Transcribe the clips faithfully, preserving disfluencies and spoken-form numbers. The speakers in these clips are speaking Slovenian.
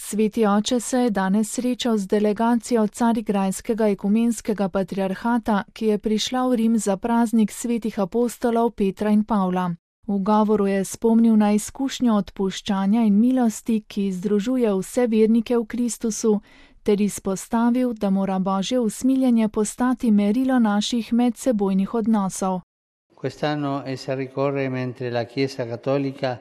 Sveti oče se je danes srečal z delegacijo Carigrajskega ekumenskega patriarhata, ki je prišla v Rim za praznik svetih apostolov Petra in Pavla. V govoru je spomnil na izkušnjo odpuščanja in milosti, ki združuje vse vernike v Kristusu, ter izpostavil, da mora Božje usmiljenje postati merilo naših medsebojnih odnosov. Quest'anno essa ricorre mentre la Chiesa Cattolica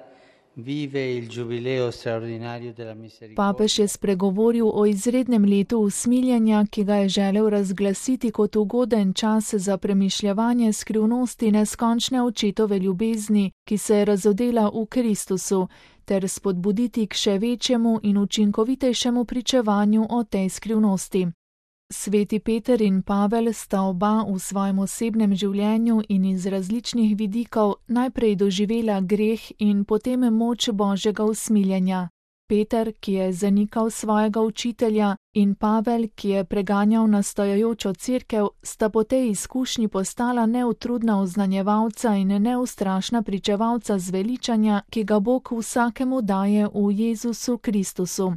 vive il giubileo straordinario della misericordia. Papež je spregovoril o izrednem letu usmiljenja, ki ga je želel razglasiti kot ugoden čas za premišljevanje skrivnosti neskončne očetove ljubezni, ki se je razodela v Kristusu, ter spodbuditi k še večjemu in učinkovitejšemu pričevanju o tej skrivnosti. Sveti Peter in Pavel sta oba v svojem osebnem življenju in iz različnih vidikov najprej doživela greh in potem moč Božjega usmiljenja. Peter, ki je zanikal svojega učitelja, in Pavel, ki je preganjal nastajajočo cerkev, sta po tej izkušnji postala neutrudna oznanjevalca in neustrašna pričevalca zveličanja, ki ga Bog vsakemu daje v Jezusu Kristusu.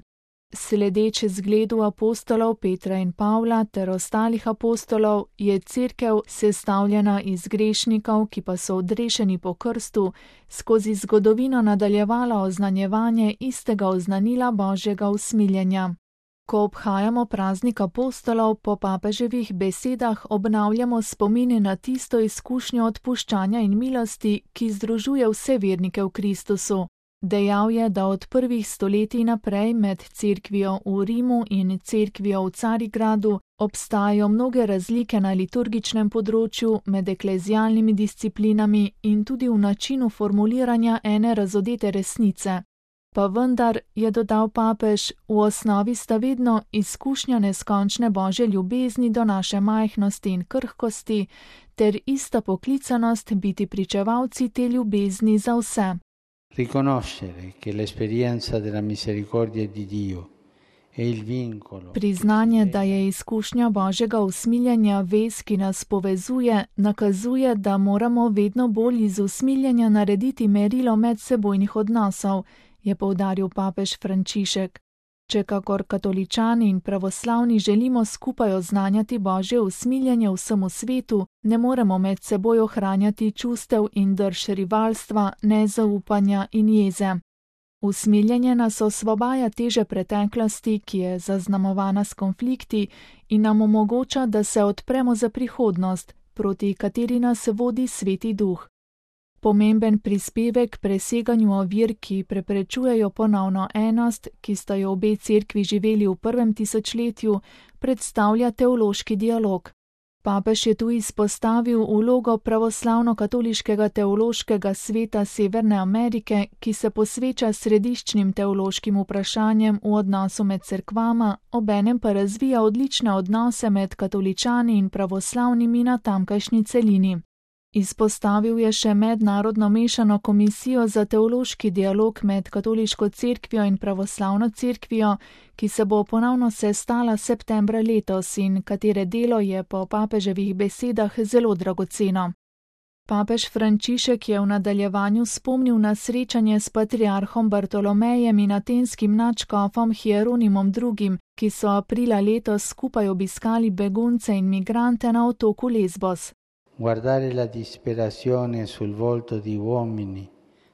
Sledeč zgledu apostolov Petra in Pavla ter ostalih apostolov je cerkev sestavljena iz grešnikov, ki pa so odrešeni po krstu, skozi zgodovino nadaljevala oznanjevanje istega oznanila Božjega usmiljenja. Ko obhajamo praznik apostolov, po papeževih besedah obnavljamo spomine na tisto izkušnjo odpuščanja in milosti, ki združuje vse vernike v Kristusu. Dejal je, da od prvih stoletij naprej med cerkvijo v Rimu in cerkvijo v Carigradu obstajajo mnoge razlike na liturgičnem področju, med eklezialnimi disciplinami in tudi v načinu formuliranja ene razodete resnice. Pa vendar, je dodal papež, v osnovi sta vedno izkušnja neskončne Božje ljubezni do naše majhnosti in krhkosti ter ista poklicanost biti pričevalci te ljubezni za vse. Riconoscere che l'esperienza della misericordia di Dio è il vincolo. Priznanje, da je izkušnja Božjega usmiljenja vez, ki nas povezuje, nakazuje, da moramo vedno bolj iz usmiljenja narediti merilo medsebojnih odnosov, je poudaril papež Frančišek. Če kakor katoličani in pravoslavni želimo skupaj oznanjati Božje usmiljenje vsemu svetu, ne moremo med seboj ohranjati čustev in drž rivalstva, nezaupanja in jeze. Usmiljenje nas osvobaja teže preteklosti, ki je zaznamovana s konflikti, in nam omogoča, da se odpremo za prihodnost, proti kateri nas vodi Sveti Duh. Pomemben prispevek preseganju ovir, ki preprečujejo ponovno enost, ki sta jo obe cerkvi živeli v prvem tisočletju, predstavlja teološki dialog. Papež je tu izpostavil vlogo pravoslavno-katoliškega teološkega sveta Severne Amerike, ki se posveča središčnim teološkim vprašanjem v odnosu med cerkvama, obenem pa razvija odlične odnose med katoličani in pravoslavnimi na tamkajšnji celini. Izpostavil je še mednarodno mešano komisijo za teološki dialog med katoliško cerkvijo in pravoslavno cerkvijo, ki se bo ponovno sestala septembra letos in katere delo je po papeževih besedah zelo dragoceno. Papež Frančišek je v nadaljevanju spomnil na srečanje s patriarhom Bartolomejem in atenskim nadškofom Hieronimom drugim, ki so aprila letos skupaj obiskali begunce in migrante na otoku Lesbos. Guardare la disperazione sul volto di uomini,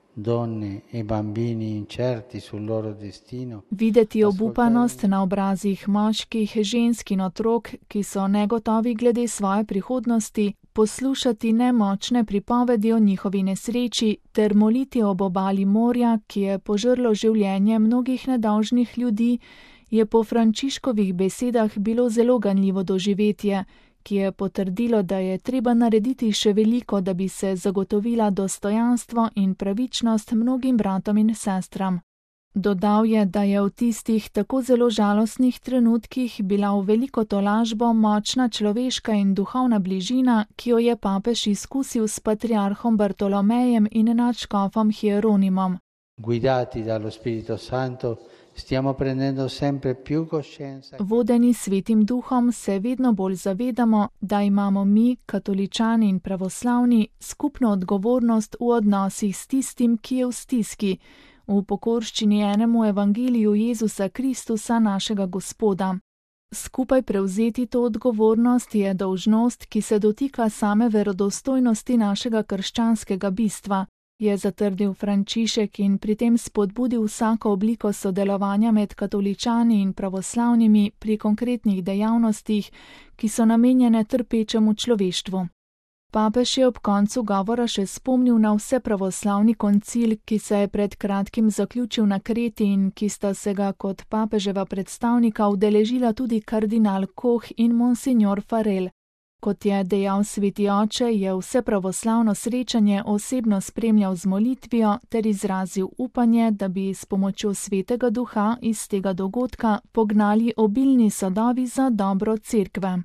donne e bambini incerti sul loro destino. Videti obupanost na obrazih moških, žensk in otrok, ki so negotovi glede svoje prihodnosti, poslušati nemočne pripovedi o njihovi nesreči ter moliti ob obali morja, ki je požrlo življenje mnogih nedolžnih ljudi, je po Frančiškovih besedah bilo zelo ganljivo doživetje, ki je potrdilo, da je treba narediti še veliko, da bi se zagotovila dostojanstvo in pravičnost mnogim bratom in sestram. Dodal je, da je v tistih tako zelo žalostnih trenutkih bila v veliko tolažbo močna človeška in duhovna bližina, ki jo je papež izkusil s patriarhom Bartolomejem in nadškofom Hieronimom. Guidati dallo Spirito Santo, stiamo prendendo sempre più coscienza. Vodeni Svetim Duhom se vedno bolj zavedamo, da imamo mi, katoličani in pravoslavni, skupno odgovornost v odnosih s tistim, ki je v stiski, v pokorščini enemu evangeliju Jezusa Kristusa našega Gospoda. Skupaj prevzeti to odgovornost je dolžnost, ki se dotika same verodostojnosti našega krščanskega bistva, je zatrdil Frančišek in pri tem spodbudil vsako obliko sodelovanja med katoličani in pravoslavnimi pri konkretnih dejavnostih, ki so namenjene trpečemu človeštvu. Papež je ob koncu govora še spomnil na vse pravoslavni koncil, ki se je pred kratkim zaključil na Kreti in ki sta se ga kot papeževa predstavnika udeležila tudi kardinal Koh in monsignor Farel. Kot je dejal sveti oče, je vse pravoslavno srečanje osebno spremljal z molitvijo ter izrazil upanje, da bi s pomočjo svetega duha iz tega dogodka pognali obilni sadovi za dobro cerkve.